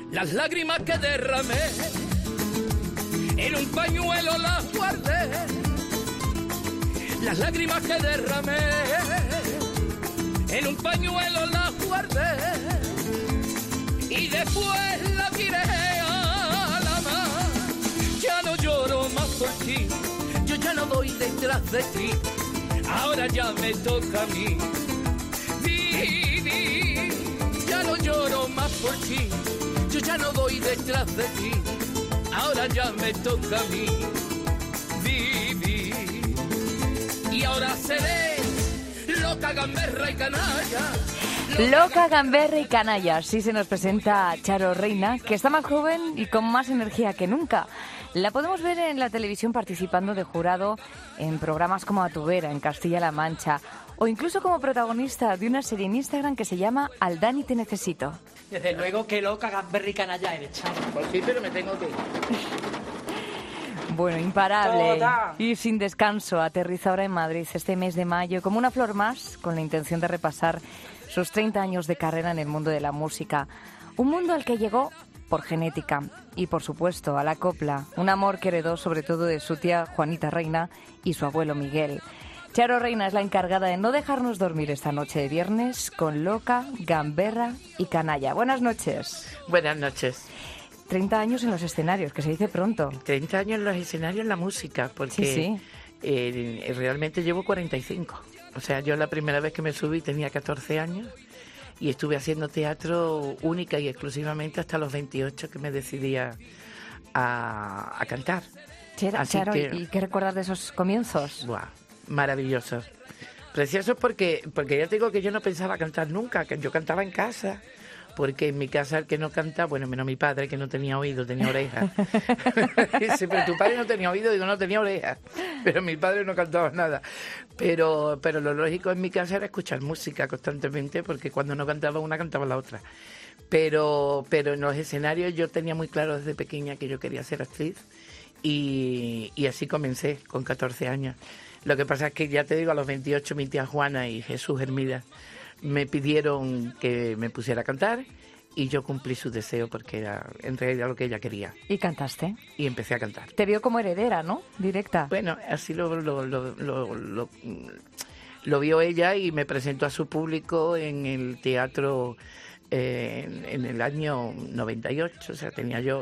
Las lágrimas que derramé en un pañuelo las guardé. Las lágrimas que derramé en un pañuelo las guardé. Y después la tiré a la mar. Ya no lloro más por ti, yo ya no voy detrás de ti. Ahora ya me toca a mí vivir. Ya no lloro más por ti, yo ya no voy detrás de ti. Ahora ya me toca a mí vivir. Y ahora seré loca, gamberra y canalla. Loca, gamberra y canalla. Así se nos presenta Charo Reina, que está más joven y con más energía que nunca. La podemos ver en la televisión participando de jurado en programas como A tu vera, en Castilla-La Mancha, o incluso como protagonista de una serie en Instagram que se llama Aldani te necesito. Desde luego que loca, gamberra y canalla eres, Charo. Pues sí, pero me tengo que ir. Bueno, imparable Toda. y sin descanso, aterriza ahora en Madrid este mes de mayo como una flor más, con la intención de repasar sus 30 años de carrera en el mundo de la música. Un mundo al que llegó por genética y, por supuesto, a la copla. Un amor que heredó sobre todo de su tía Juanita Reina y su abuelo Miguel. Charo Reina es la encargada de no dejarnos dormir esta noche de viernes con Loca, Gamberra y Canalla. Buenas noches. Buenas noches. 30 años en los escenarios, que se dice pronto. 30 años en los escenarios en la música, porque realmente llevo 45. O sea, yo la primera vez que me subí tenía 14 años y estuve haciendo teatro única y exclusivamente hasta los 28 que me decidí a cantar. Charo, ¿y qué recuerdas de esos comienzos? Buah, maravillosos. Preciosos porque ya te digo que yo no pensaba cantar nunca, que yo cantaba en casa. Porque en mi casa el que no canta, bueno, menos mi padre, que no tenía oído, tenía orejas. Dice, pero tu padre no tenía oído, digo, no tenía orejas. Pero mi padre no cantaba nada. Pero lo lógico en mi casa era escuchar música constantemente, porque cuando no cantaba una, cantaba la otra. Pero en los escenarios yo tenía muy claro desde pequeña que yo quería ser actriz. Y así comencé, con 14 años. Lo que pasa es que, ya te digo, a los 28 mi tía Juana y Jesús Hermida me pidieron que me pusiera a cantar y yo cumplí su deseo porque era en realidad lo que ella quería. ¿Y cantaste? Y empecé a cantar. Te vio como heredera, ¿no? Directa. Bueno, así lo vio ella y me presentó a su público en el teatro en el año 98, o sea, tenía yo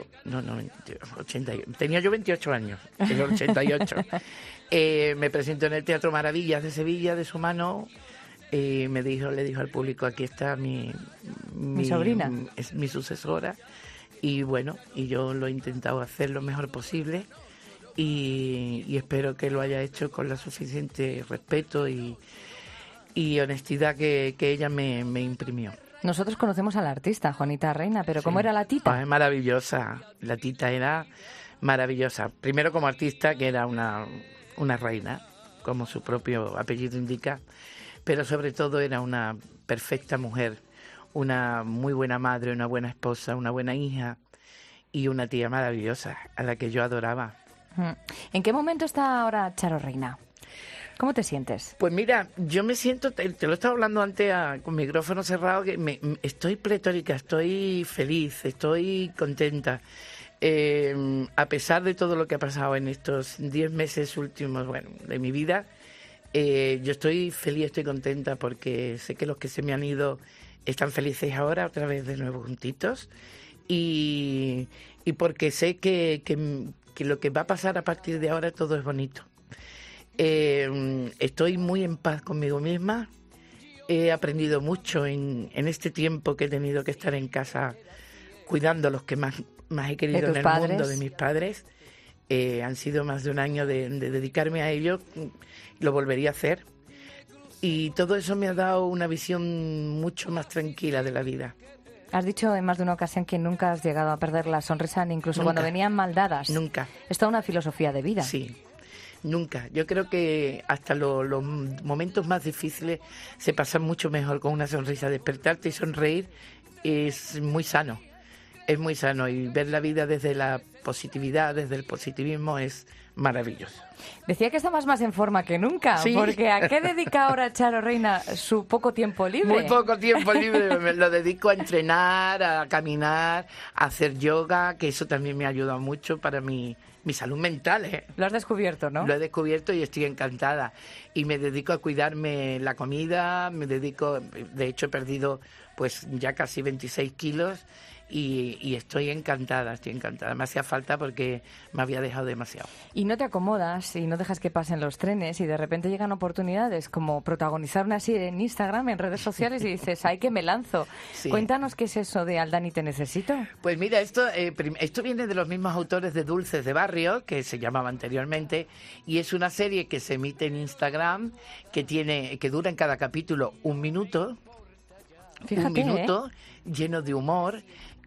28 años, en el 88. Me presentó en el Teatro Maravillas de Sevilla de su mano. Le dijo al público, aquí está mi sobrina, es mi sucesora, y bueno, y yo lo he intentado hacer lo mejor posible y espero que lo haya hecho con la suficiente respeto y honestidad que ella me imprimió. Nosotros conocemos a la artista, Juanita Reina, pero ¿cómo era la tita? Es maravillosa, la tita era maravillosa. Primero como artista, que era una reina, como su propio apellido indica, pero sobre todo era una perfecta mujer, una muy buena madre, una buena esposa, una buena hija y una tía maravillosa a la que yo adoraba. ¿En qué momento está ahora Charo Reina? ¿Cómo te sientes? Pues mira, yo me siento, te lo estaba hablando antes con micrófono cerrado, que estoy pletórica, estoy feliz, estoy contenta. A pesar de todo lo que ha pasado en estos 10 meses últimos, bueno, de mi vida, yo estoy feliz, estoy contenta porque sé que los que se me han ido están felices ahora, otra vez de nuevo juntitos, y porque sé que lo que va a pasar a partir de ahora todo es bonito. Estoy muy en paz conmigo misma, he aprendido mucho en este tiempo que he tenido que estar en casa cuidando a los que más he querido en el mundo, de mis padres. Han sido más de un año de dedicarme a ello, lo volvería a hacer. Y todo eso me ha dado una visión mucho más tranquila de la vida. Has dicho en más de una ocasión que nunca has llegado a perder la sonrisa, ni incluso Nunca. cuando venían mal dadas. Nunca. Es toda una filosofía de vida. Sí, nunca. Yo creo que hasta los momentos más difíciles se pasan mucho mejor con una sonrisa. Despertarte y sonreír es muy sano. Es muy sano, y ver la vida desde la positividad, desde el positivismo, es maravilloso. Decía que estabas más en forma que nunca, Sí. porque ¿a qué dedica ahora Charo Reina su poco tiempo libre? Muy poco tiempo libre, me lo dedico a entrenar, a caminar, a hacer yoga, que eso también me ha ayudado mucho para mi salud mental, ¿eh? Lo has descubierto, ¿no? Lo he descubierto y estoy encantada. Y me dedico a cuidarme la comida, de hecho he perdido pues ya casi 26 kilos y estoy encantada. Me hacía falta porque me había dejado demasiado. Y no te acomodas y no dejas que pasen los trenes y de repente llegan oportunidades como protagonizar una serie en Instagram, en redes sociales y dices, ¡ay, que me lanzo! Sí. Cuéntanos qué es eso de Aldani Te Necesito. Pues mira, esto viene de los mismos autores de Dulces de Barrio, que se llamaba anteriormente, y es una serie que se emite en Instagram, que dura en cada capítulo 1 minuto. Fíjate, 1 minuto, lleno de humor,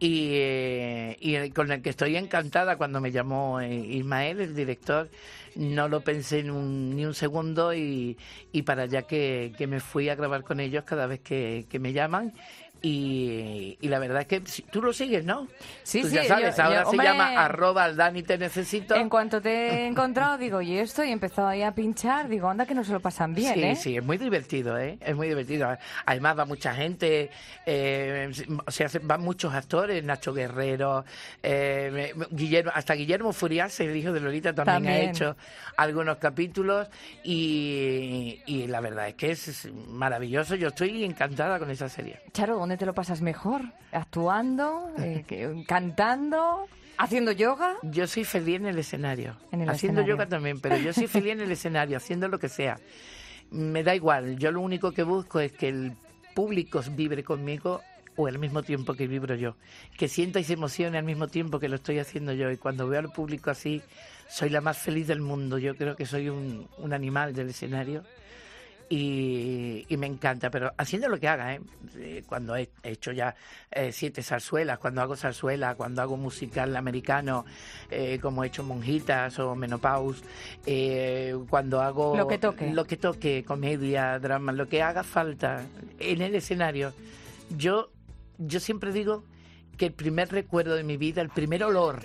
y con el que estoy encantada. Cuando me llamó Ismael, el director, no lo pensé ni un segundo y para allá que me fui a grabar con ellos cada vez que me llaman. Y la verdad es que tú lo sigues, ¿no? Sí, Tú sí, ya sabes, ahora se hombre, llama @Aldani Te Necesito. En cuanto te he encontrado, digo, ¿y esto? Y he empezado ahí a pinchar, digo, anda que no se lo pasan bien, Sí, ¿eh? sí, es muy divertido, ¿eh? Es muy divertido. Además va mucha gente, o sea, van muchos actores, Nacho Guerrero, hasta Guillermo Furias, el hijo de Lolita, también ha hecho algunos capítulos y la verdad es que es maravilloso. Yo estoy encantada con esa serie. Charo, ¿dónde te lo pasas mejor? ¿Actuando? ¿Cantando? ¿Haciendo yoga? Yo soy feliz en el escenario. En el haciendo escenario. yoga también, pero yo soy feliz en el escenario, haciendo lo que sea. Me da igual. Yo lo único que busco es que el público vibre conmigo o al mismo tiempo que vibro yo. Que sienta y se emocione al mismo tiempo que lo estoy haciendo yo. Y cuando veo al público así, soy la más feliz del mundo. Yo creo que soy un animal del escenario. Y me encanta, pero haciendo lo que haga, cuando he hecho ya 7 zarzuelas, cuando hago zarzuela, cuando hago musical americano, como he hecho Monjitas o Menopause, cuando hago Lo que toque, comedia, drama, lo que haga falta en el escenario. Yo siempre digo que el primer recuerdo de mi vida, el primer olor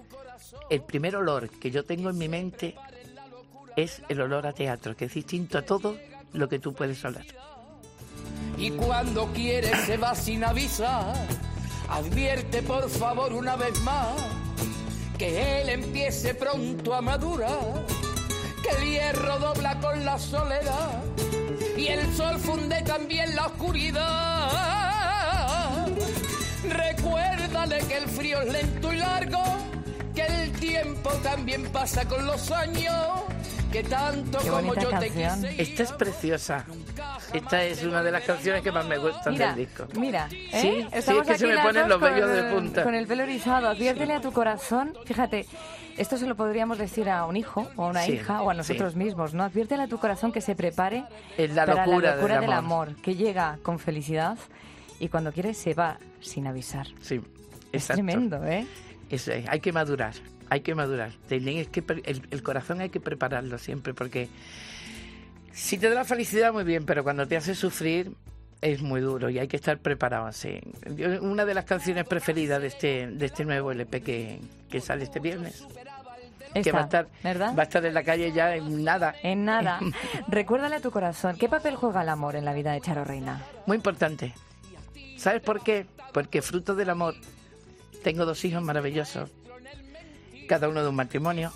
que yo tengo en mi mente es el olor a teatro, que es distinto a todo lo que tú puedes hablar. Y cuando quiere se va sin avisar. Advierte por favor una vez más que él empiece pronto a madurar, que el hierro dobla con la soledad y el sol funde también la oscuridad. Recuérdale que el frío es lento y largo, que el tiempo también pasa con los años, que tanto Qué como bonita yo canción. te quise. Esta es preciosa. Esta es una de las canciones que más me gustan Mira, del disco. mira, Sí, Estamos es que se aquí me las ponen dos los vellos de punta. Con el pelo erizado. Adviértele a tu corazón, fíjate, esto se lo podríamos decir a un hijo o a una Sí, hija o a nosotros sí. mismos, ¿no? Adviértele a tu corazón que se prepare Es la para locura la locura del del amor. amor, que llega con felicidad y cuando quiere se va sin avisar. Sí, Es exacto. tremendo, ¿eh? Hay que madurar, hay que madurar. El corazón hay que prepararlo siempre, porque si te da la felicidad, muy bien, pero cuando te hace sufrir es muy duro y hay que estar preparado así. Una de las canciones preferidas de este nuevo LP que sale este viernes, que Esta, va a estar, ¿verdad? va a estar en la calle ya en nada. En nada. Recuérdale a tu corazón, ¿qué papel juega el amor en la vida de Charo Reina? Muy importante. ¿Sabes por qué? Porque fruto del amor tengo 2 hijos maravillosos, cada uno de un matrimonio,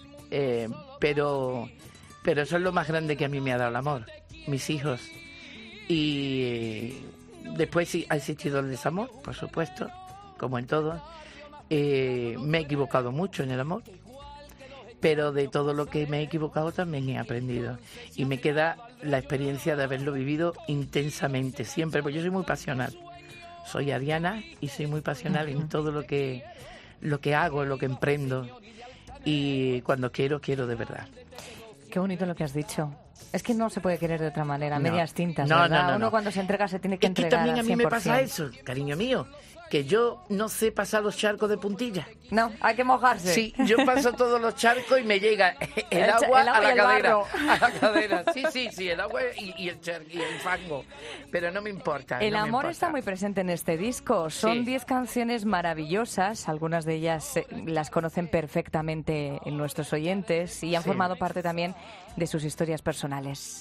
pero eso es lo más grande que a mí me ha dado el amor, mis hijos. Y después sí ha existido el desamor, por supuesto, como en todo. Me he equivocado mucho en el amor, pero de todo lo que me he equivocado también he aprendido. Y me queda la experiencia de haberlo vivido intensamente, siempre, porque yo soy muy pasional. Soy ariana y soy muy pasional en todo lo que hago, lo que emprendo. Y cuando quiero de verdad. Qué bonito lo que has dicho. Es que no se puede querer de otra manera, No. medias tintas, No, ¿verdad? no, no, Uno no. cuando se entrega se tiene que Es que entregar también a al mí me 100%. pasa eso, cariño mío, que yo no sé pasar los charcos de puntilla. No, hay que mojarse. Sí, yo paso todos los charcos y me llega el agua a la y el cadera. barro. A la cadera. Sí, el agua y el fango. Pero no me importa. El no me amor importa. está muy presente en este disco. Son Sí. 10 canciones maravillosas. Algunas de ellas las conocen perfectamente nuestros oyentes y han Sí. formado parte también de sus historias personales.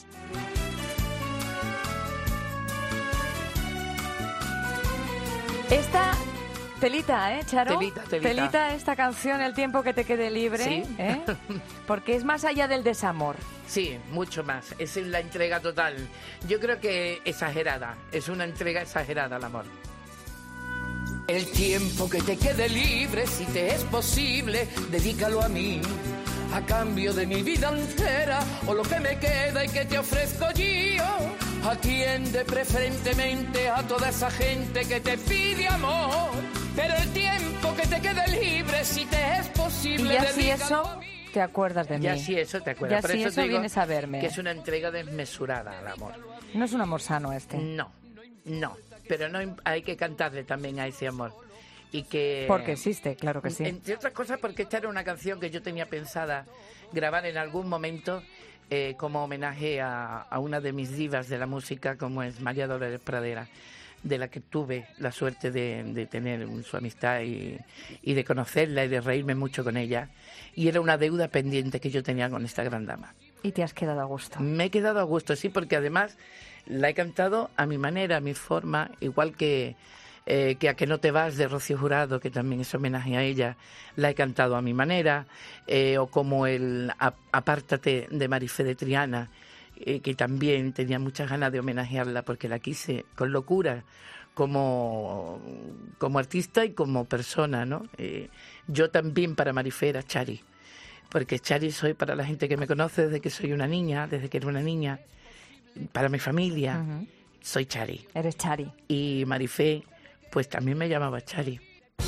Esta telita, Charo? Telita. Esta canción, El tiempo que te quede libre, Sí. Porque es más allá del desamor. Sí, mucho más. Es la entrega total. Yo creo que exagerada. Es una entrega exagerada al amor. El tiempo que te quede libre, si te es posible, dedícalo a mí. A cambio de mi vida entera, o lo que me queda y que te ofrezco yo. Atiende preferentemente a toda esa gente que te pide amor. Pero el tiempo que te quede libre, si te es posible, Y ya si dedícalo eso, a mí. te acuerdas de mí. Ya si eso te acuerdas. Ya Por si eso eso te digo vienes a verme. que es una entrega desmesurada al amor. No es un amor sano este. No. Pero no hay que cantarle también a ese amor. Y que Porque existe, claro que sí. Entre otras cosas porque esta era una canción que yo tenía pensada grabar en algún momento como homenaje a una de mis divas de la música, como es María Dolores Pradera, de la que tuve la suerte de tener su amistad y de conocerla y de reírme mucho con ella. Y era una deuda pendiente que yo tenía con esta gran dama. Y te has quedado a gusto. Me he quedado a gusto, sí, porque además la he cantado a mi manera, a mi forma, igual que A que no te vas de Rocío Jurado, que también es homenaje a ella, la he cantado a mi manera, o como el Apártate de Marifé de Triana, que también tenía muchas ganas de homenajearla porque la quise con locura como artista y como persona, ¿no? Yo también para Marifé era Chari, porque Chari soy para la gente que me conoce desde que soy una niña, desde que era una niña, para mi familia, soy Chari. Eres Chari. Y Marifé, pues también me llamaba Chari.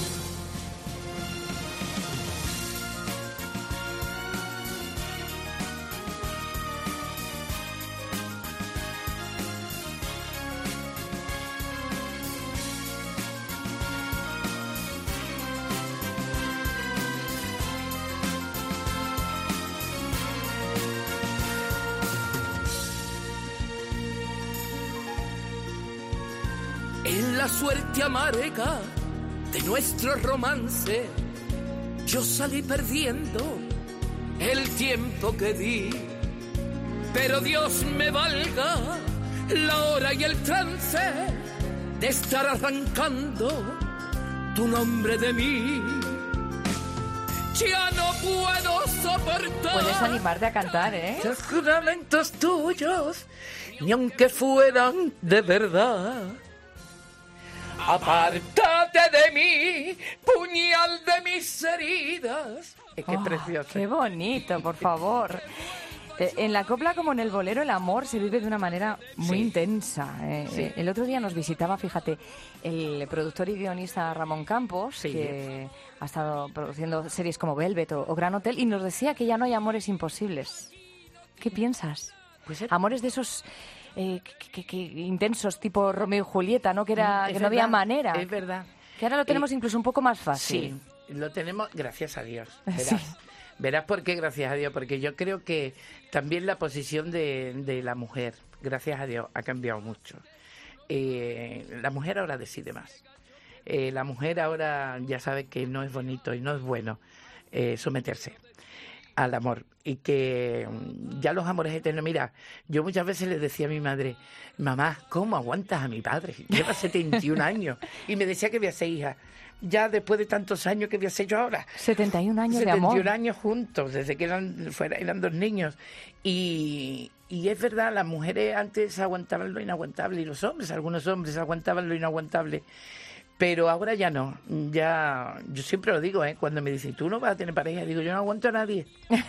En la suerte amarga de nuestro romance, yo salí perdiendo el tiempo que di. Pero Dios me valga la hora y el trance de estar arrancando tu nombre de mí. Ya no puedo soportar. Puedes animarte a cantar, ¿eh? Los juramentos tuyos, ni aunque fueran de verdad. Apártate de mí, puñal de mis heridas. Es que es precioso. Qué bonito, por favor. En la copla como en el bolero, el amor se vive de una manera muy Sí. intensa. Sí. El otro día nos visitaba, fíjate, el productor y guionista Ramón Campos, Sí. que ha estado produciendo series como Velvet o Gran Hotel, y nos decía que ya no hay amores imposibles. ¿Qué piensas? Pues Amores de esos que intensos, tipo Romeo y Julieta, ¿no? Que no había verdad, manera. Es verdad. Que ahora lo tenemos incluso un poco más fácil. Sí, lo tenemos gracias a Dios. Verás. Sí. Verás por qué gracias a Dios. Porque yo creo que también la posición de la mujer, gracias a Dios, ha cambiado mucho. La mujer ahora decide más. La mujer ahora ya sabe que no es bonito y no es bueno someterse al amor, y que ya los amores eternos. Mira, yo muchas veces le decía a mi madre: mamá, ¿cómo aguantas a mi padre? Lleva 71 años. Y me decía que había 6 hijas. Ya después de tantos años, ¿qué voy a hacer yo ahora? 71 años de amor. 71 años juntos, desde que eran 2 niños. Y es verdad, las mujeres antes aguantaban lo inaguantable, y los hombres, algunos hombres aguantaban lo inaguantable. Pero ahora ya no. Ya, yo siempre lo digo, cuando me dicen, ¿tú no vas a tener pareja? Digo, yo no aguanto a nadie.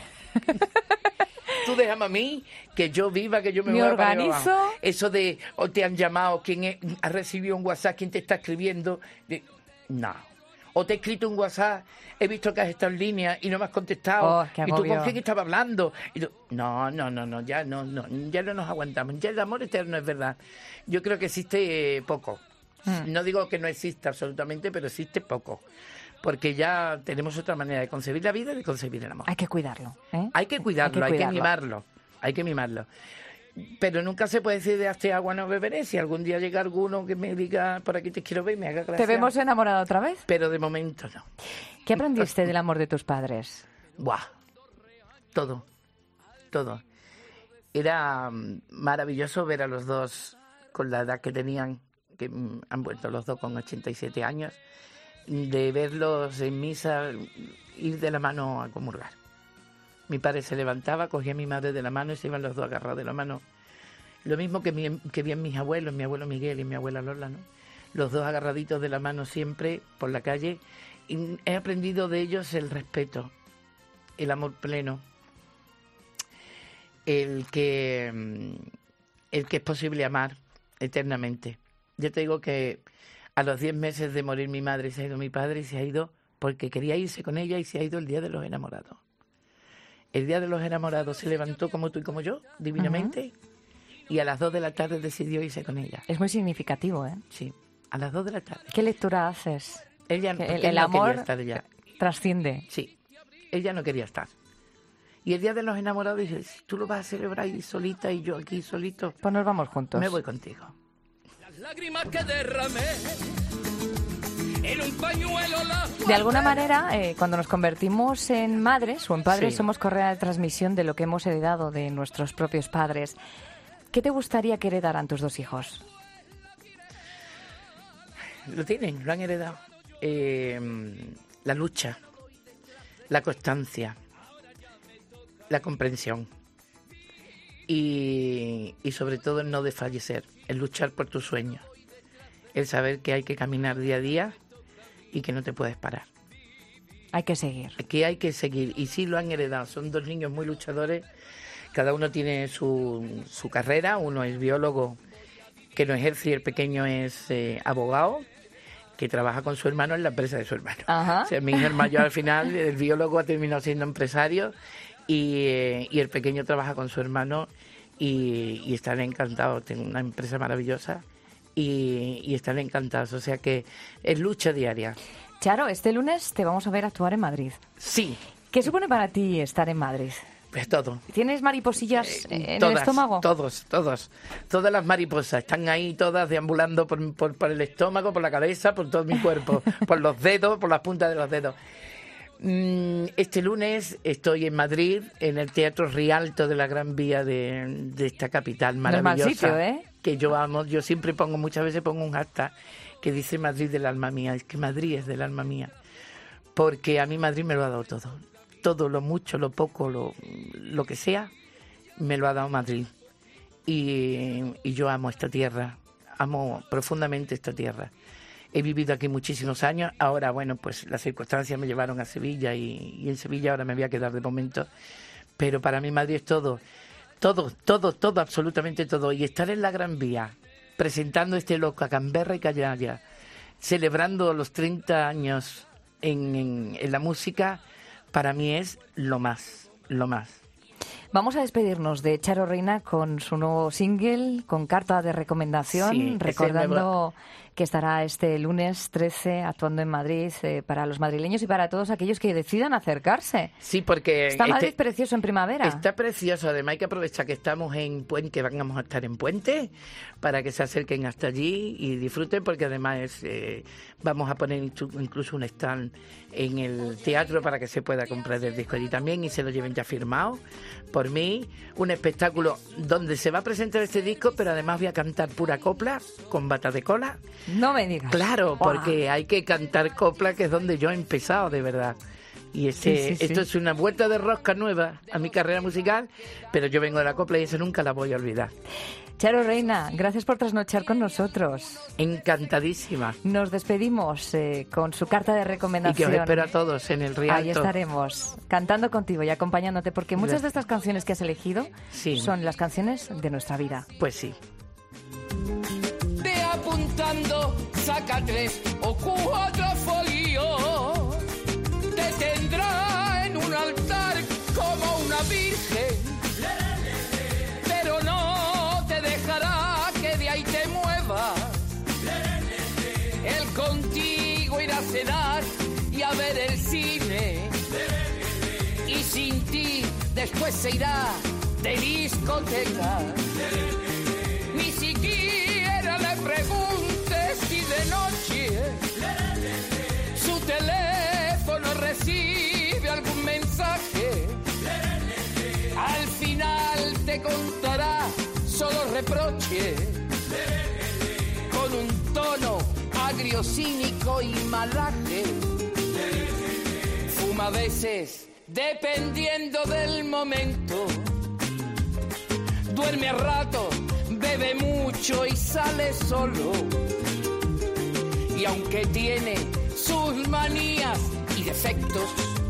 Tú déjame a mí, que yo viva, que yo me Me voy para arriba organizo. abajo. Eso de, o te han llamado, ha recibido un WhatsApp, quién te está escribiendo. No. O te he escrito un WhatsApp, he visto que has estado en línea y no me has contestado. Oh, qué ¿Y tú agobio. con quién estaba hablando? Y tú, no, ya no nos aguantamos. Ya el amor eterno es verdad. Yo creo que existe poco. No digo que no exista absolutamente, pero existe poco. Porque ya tenemos otra manera de concebir la vida y de concebir el amor. Hay que cuidarlo, ¿eh? Hay que cuidarlo, hay que mimarlo. Pero nunca se puede decir de este agua no beberé. Si algún día llega alguno que me diga por aquí te quiero ver, me haga gracia. ¿Te vemos enamorado otra vez? Pero de momento no. ¿Qué aprendiste del amor de tus padres? ¡Buah! Todo. Era maravilloso ver a los dos con la edad que tenían, que han vuelto los dos con 87 años, de verlos en misa ir de la mano a comulgar. Mi padre se levantaba, cogía a mi madre de la mano y se iban los dos agarrados de la mano. Lo mismo que bien mis abuelos, mi abuelo Miguel y mi abuela Lola, ¿no? Los dos agarraditos de la mano siempre por la calle. Y he aprendido de ellos el respeto, el amor pleno, el que es posible amar eternamente. Yo te digo que a los 10 meses de morir mi madre se ha ido mi padre y se ha ido porque quería irse con ella y se ha ido el día de los enamorados. El día de los enamorados se levantó como tú y como yo, divinamente, y a las 2 de la tarde decidió irse con ella. Es muy significativo, ¿eh? Sí, a las 2 de la tarde. ¿Qué lectura haces? Ella, el no amor quería estar ya. Trasciende. Sí, ella no quería estar. Y el día de los enamorados dice, si tú lo vas a celebrar ahí solita y yo aquí solito, pues nos vamos juntos. Me voy contigo. Las lágrimas que derramé en un pañuelo. De alguna manera, cuando nos convertimos en madres o en padres, Sí. somos correa de transmisión de lo que hemos heredado de nuestros propios padres. ¿Qué te gustaría que heredaran tus dos hijos? Lo tienen, lo han heredado. La lucha, la constancia, la comprensión y sobre todo el no desfallecer, el luchar por tus sueños, el saber que hay que caminar día a día y que no te puedes parar. Hay que seguir. Que hay que seguir, y sí lo han heredado. Son dos niños muy luchadores, cada uno tiene su carrera. Uno es biólogo, que no ejerce, y el pequeño es abogado, que trabaja con su hermano en la empresa de su hermano. Ajá. O sea, mi hijo el mayor al final, el biólogo, ha terminado siendo empresario, y el pequeño trabaja con su hermano y están encantados. Tienen una empresa maravillosa y están encantados. O sea que es lucha diaria. Charo, este lunes te vamos a ver actuar en Madrid. Sí. ¿Qué supone para ti estar en Madrid? Pues todo. ¿Tienes mariposillas en Todas, el estómago? Todas las mariposas están ahí, todas deambulando por el estómago, por la cabeza, por todo mi cuerpo, por los dedos, por las puntas de los dedos. Este lunes estoy en Madrid, en el Teatro Rialto de la Gran Vía de esta capital maravillosa. No es mal sitio, ¿eh? Que yo amo. Yo siempre muchas veces pongo un hashtag que dice Madrid del alma mía. Es que Madrid es del alma mía. Porque a mí Madrid me lo ha dado todo. Todo, lo mucho, lo poco, lo que sea, me lo ha dado Madrid. Y yo amo esta tierra, amo profundamente esta tierra. He vivido aquí muchísimos años. Ahora, bueno, pues las circunstancias me llevaron a Sevilla y en Sevilla ahora me voy a quedar de momento. Pero para mí Madrid es todo, absolutamente todo. Y estar en la Gran Vía, presentando este loco a Canberra y Callaya, celebrando los 30 años en la música, para mí es lo más. Vamos a despedirnos de Charo Reina con su nuevo single, con carta de recomendación, Sí, recordando que estará este lunes 13 actuando en Madrid para los madrileños y para todos aquellos que decidan acercarse. Sí, porque Está Madrid precioso en primavera. Está precioso. Además hay que aprovechar que estamos en Puente, que vamos a estar en Puente, para que se acerquen hasta allí y disfruten, porque además vamos a poner incluso un stand en el teatro para que se pueda comprar el disco allí también y se lo lleven ya firmado por mí. Un espectáculo donde se va a presentar este disco, pero además voy a cantar pura copla con bata de cola. No me digas. Claro, ¡Guau! porque hay que cantar copla, que es donde yo he empezado de verdad. Y esto es una vuelta de rosca nueva a mi carrera musical, pero yo vengo de la copla y eso nunca la voy a olvidar. Charo Reina, gracias por trasnochar con nosotros. Encantadísima. Nos despedimos con su carta de Y recomendación. que os espero a todos en el Rialto. Ahí estaremos, cantando contigo y acompañándote, porque muchas de estas canciones que has elegido Sí. son las canciones de nuestra vida. Pues sí. De apuntando, saca 3 o 4 folios. Te tendrá en un altar como una virgen, pero no te dejará que de ahí te muevas. irte a ver el cine. Y sin ti después se irá de discoteca. Ni siquiera le preguntes si de noche su teléfono recibe algún mensaje. Al final te contará solo reproche, con un tono agrio, cínico y malaje. Fuma a veces dependiendo del momento, duerme a rato, bebe mucho y sale solo. Y aunque tiene sus manías y defectos,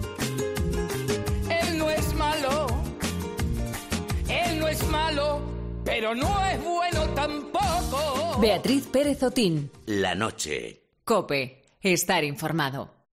él no es malo, pero no es bueno tampoco. Beatriz Pérez Otín. La noche. COPE. Estar informado.